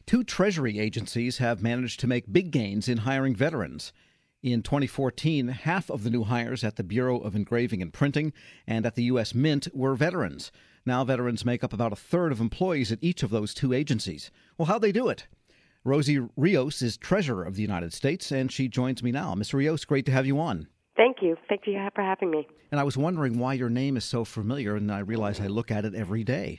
Two Treasury agencies have managed to make big gains in hiring veterans. In 2014, half of the new hires at the Bureau of Engraving and Printing and at the U.S. Mint were veterans. Now veterans make up about a third of employees at each of those two agencies. Well, how'd they do it? Rosie Rios is Treasurer of the United States, and she joins me now. Ms. Rios, great to have you on. Thank you. Thank you for having me. And I was wondering why your name is so familiar, and I realize I look at it every day.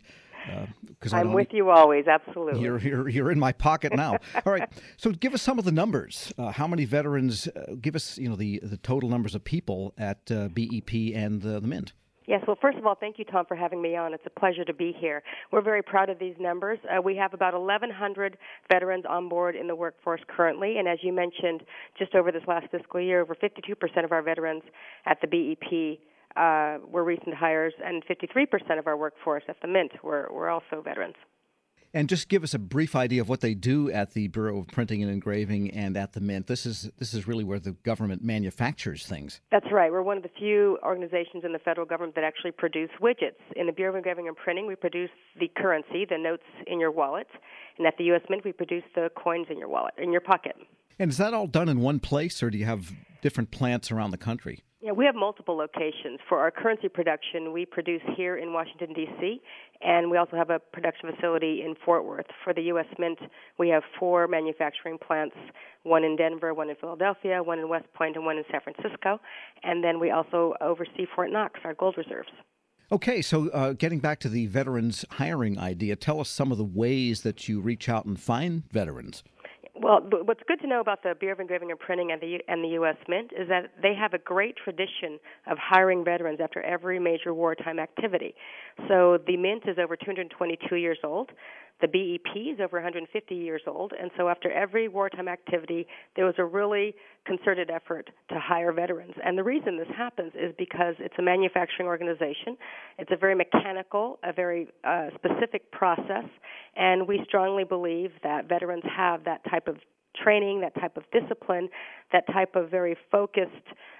I'm with you always, absolutely. You're in my pocket now. All right. So give us some of the numbers. How many veterans? Give us the total numbers of people at BEP and the Mint. Yes. Well, first of all, thank you, Tom, for having me on. It's a pleasure to be here. We're very proud of these numbers. We have about 1,100 veterans on board in the workforce currently, and as you mentioned, just over this last fiscal year, over 52% of our veterans at the BEP were recent hires, and 53% of our workforce at the Mint were also veterans. And just give us a brief idea of what they do at the Bureau of Printing and Engraving and at the Mint. This is really where the government manufactures things. That's right. We're one of the few organizations in the federal government that actually produce widgets. In the Bureau of Engraving and Printing, we produce the currency, the notes in your wallet, and at the U.S. Mint, we produce the coins in your wallet, in your pocket. And is that all done in one place, or do you have different plants around the country? Yeah, we have multiple locations. For our currency production, we produce here in Washington, D.C., and we also have a production facility in Fort Worth. For the U.S. Mint, we have 4 manufacturing plants, one in Denver, one in Philadelphia, one in West Point, and one in San Francisco. And then we also oversee Fort Knox, our gold reserves. Okay, so getting back to the veterans hiring idea, tell us some of the ways that you reach out and find veterans. Well, what's good to know about the Bureau of Engraving and Printing and the U.S. Mint is that they have a great tradition of hiring veterans after every major wartime activity. So the Mint is over 222 years old. The BEP is over 150 years old, and so after every wartime activity, there was a really concerted effort to hire veterans. And the reason this happens is because it's a manufacturing organization. It's a very mechanical, a very specific process, and we strongly believe that veterans have that type of training, that type of discipline, that type of very focused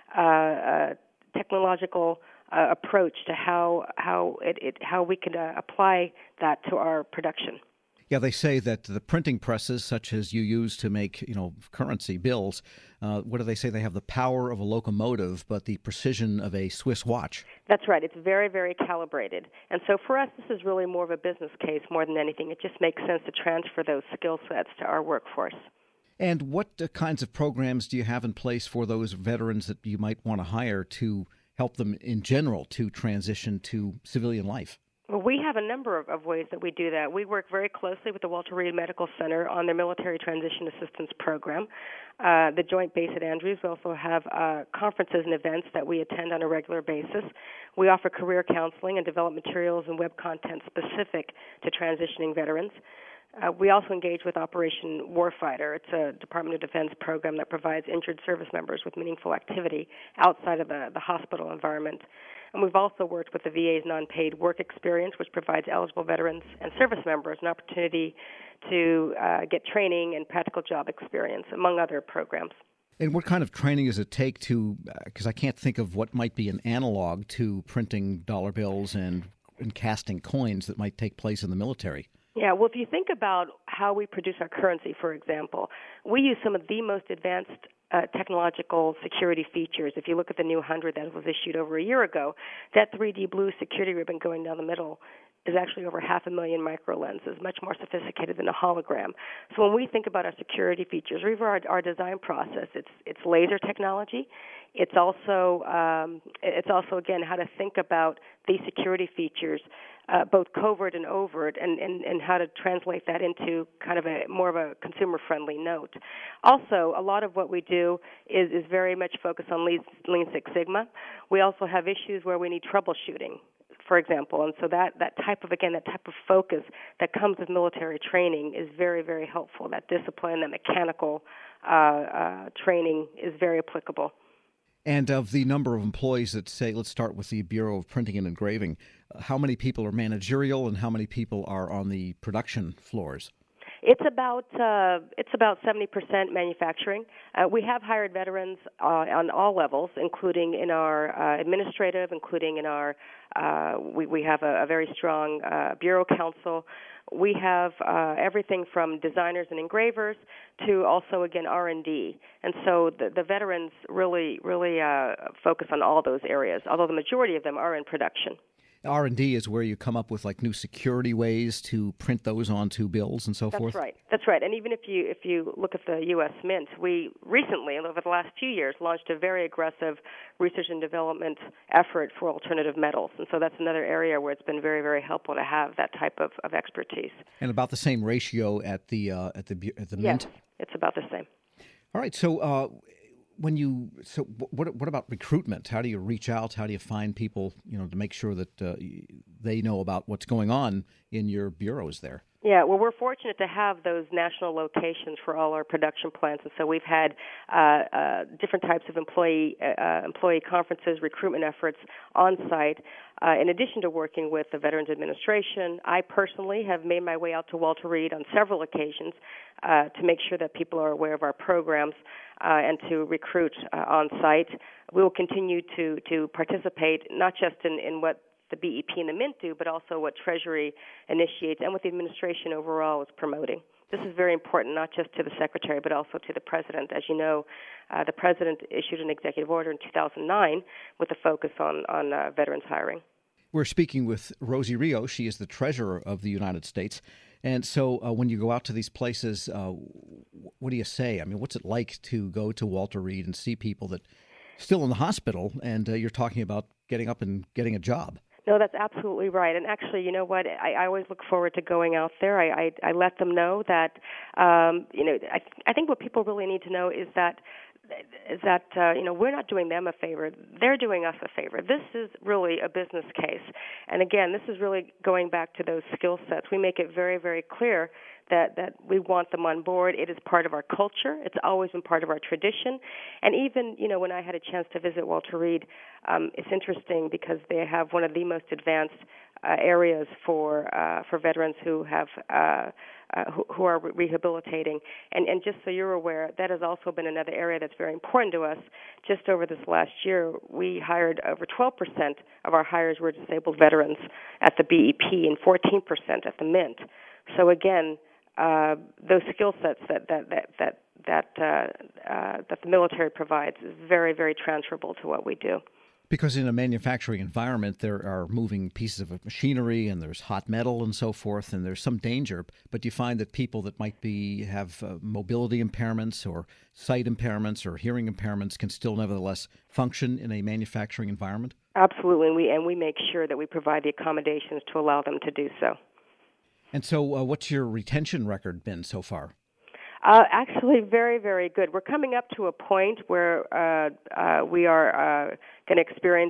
technological approach to how we can apply that to our production. Yeah, they say that the printing presses, such as you use to make, currency bills, what do they say? They have the power of a locomotive, but the precision of a Swiss watch. That's right. It's very, very calibrated. And so for us, this is really more of a business case more than anything. It just makes sense to transfer those skill sets to our workforce. And what kinds of programs do you have in place for those veterans that you might want to hire to help them in general to transition to civilian life? Well, we have a number of ways that we do that. We work very closely with the Walter Reed Medical Center on their Military Transition Assistance Program. The Joint Base at Andrews. We also have conferences and events that we attend on a regular basis. We offer career counseling and develop materials and web content specific to transitioning veterans. We also engage with Operation Warfighter. It's a Department of Defense program that provides injured service members with meaningful activity outside of the hospital environment. And we've also worked with the VA's non-paid work experience, which provides eligible veterans and service members an opportunity to get training and practical job experience, among other programs. And what kind of training does it take to, because I can't think of what might be an analog to printing dollar bills and casting coins that might take place in the military? Yeah, well, if you think about how we produce our currency, for example, we use some of the most advanced technological security features. If you look at the new 100 that was issued over a year ago, that 3D blue security ribbon going down the middle is actually over 500,000 micro lenses, much more sophisticated than a hologram. So when we think about our security features, or even our design process, it's laser technology. It's also again how to think about these security features, both covert and overt, and how to translate that into kind of more of a consumer-friendly note. Also, a lot of what we do is very much focused on Lean Six Sigma. We also have issues where we need troubleshooting, for example, and so that type of focus that comes with military training is very, very helpful. That discipline, that mechanical training is very applicable. And of the number of employees that say, let's start with the Bureau of Printing and Engraving, how many people are managerial and how many people are on the production floors? It's about 70% manufacturing. We have hired veterans on all levels, including in our administrative, including in our we have a very strong bureau council. We have everything from designers and engravers to also, again, R&D. And so the veterans really focus on all those areas, although the majority of them are in production. R&D is where you come up with like new security ways to print those onto bills and so forth? That's right. And even if you look at the U.S. Mint, we recently, over the last 2 years, launched a very aggressive research and development effort for alternative metals. And so that's another area where it's been very, very helpful to have that type of expertise. And about the same ratio at the Mint? Yes, it's about the same. All right. So what about recruitment? How do you reach out? How do you find people, to make sure that they know about what's going on in your bureaus there? Yeah, well, we're fortunate to have those national locations for all our production plants, and so we've had different types of employee conferences, recruitment efforts on site. In addition to working with the Veterans Administration, I personally have made my way out to Walter Reed on several occasions to make sure that people are aware of our programs and to recruit on site. We will continue to participate not just in what the BEP and the Mint do, but also what Treasury initiates and what the administration overall is promoting. This is very important, not just to the Secretary, but also to the President. As you know, the President issued an executive order in 2009 with a focus on veterans hiring. We're speaking with Rosie Rio. She is the Treasurer of the United States. And so when you go out to these places, what do you say? I mean, what's it like to go to Walter Reed and see people that still in the hospital and you're talking about getting up and getting a job? No, that's absolutely right. And actually, you know what? I always look forward to going out there. I let them know that, I think what people really need to know is that we're not doing them a favor. They're doing us a favor. This is really a business case. And again, this is really going back to those skill sets. We make it very, very clear that we want them on board. It is part of our culture. It's always been part of our tradition. And even, when I had a chance to visit Walter Reed, it's interesting because they have one of the most advanced areas for veterans who have who are rehabilitating. And just so you're aware, that has also been another area that's very important to us. Just over this last year, we hired over 12% of our hires were disabled veterans at the BEP and 14% at the Mint. So again, those skill sets that the military provides is very, very transferable to what we do. Because in a manufacturing environment, there are moving pieces of machinery and there's hot metal and so forth, and there's some danger. But do you find that people that might have mobility impairments or sight impairments or hearing impairments can still nevertheless function in a manufacturing environment? Absolutely, and we make sure that we provide the accommodations to allow them to do so. And so what's your retention record been so far? Actually, very, very good. We're coming up to a point where we are going to experience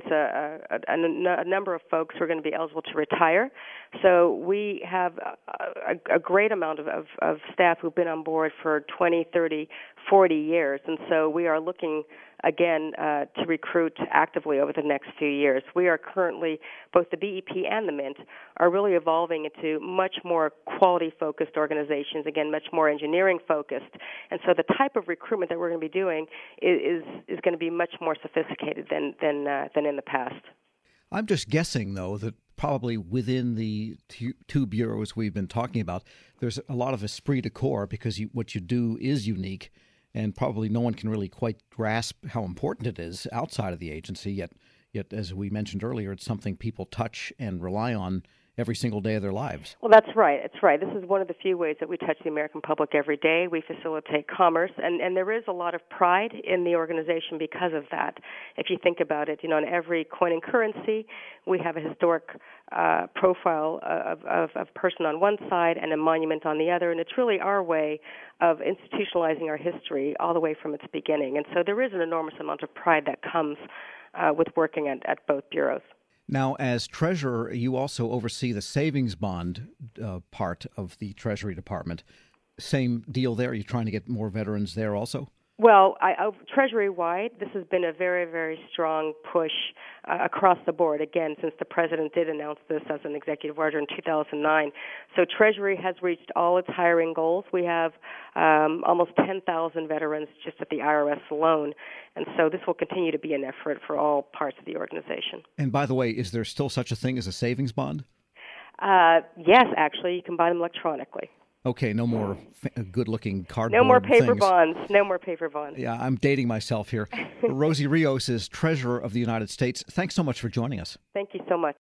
a number of folks who are going to be eligible to retire. So we have a great amount of staff who've been on board for 20, 30, 40 years. And so we are looking, again, to recruit actively over the next few years. We are currently, both the BEP and the Mint, are really evolving into much more quality-focused organizations, again, much more engineering-focused. And so the type of recruitment that we're going to be doing is going to be much more sophisticated than in the past. I'm just guessing, though, that probably within the two bureaus we've been talking about, there's a lot of esprit de corps because what you do is unique. And probably no one can really quite grasp how important it is outside of the agency, yet as we mentioned earlier, it's something people touch and rely on every single day of their lives. Well, that's right. It's right. This is one of the few ways that we touch the American public every day. We facilitate commerce, and there is a lot of pride in the organization because of that. If you think about it, in every coin and currency, we have a historic profile of person on one side and a monument on the other, and it's really our way of institutionalizing our history all the way from its beginning. And so there is an enormous amount of pride that comes with working at both bureaus. Now, as treasurer, you also oversee the savings bond part of the Treasury Department. Same deal there? Are you trying to get more veterans there also? Well, Treasury-wide, this has been a very, very strong push across the board, again, since the President did announce this as an executive order in 2009. So Treasury has reached all its hiring goals. We have almost 10,000 veterans just at the IRS alone. And so this will continue to be an effort for all parts of the organization. And by the way, is there still such a thing as a savings bond? Yes, actually, you can buy them electronically. Okay, no more good-looking cardboard No more paper things. bonds. No more paper bonds. Yeah, I'm dating myself here. Rosie Rios is Treasurer of the United States. Thanks so much for joining us. Thank you so much.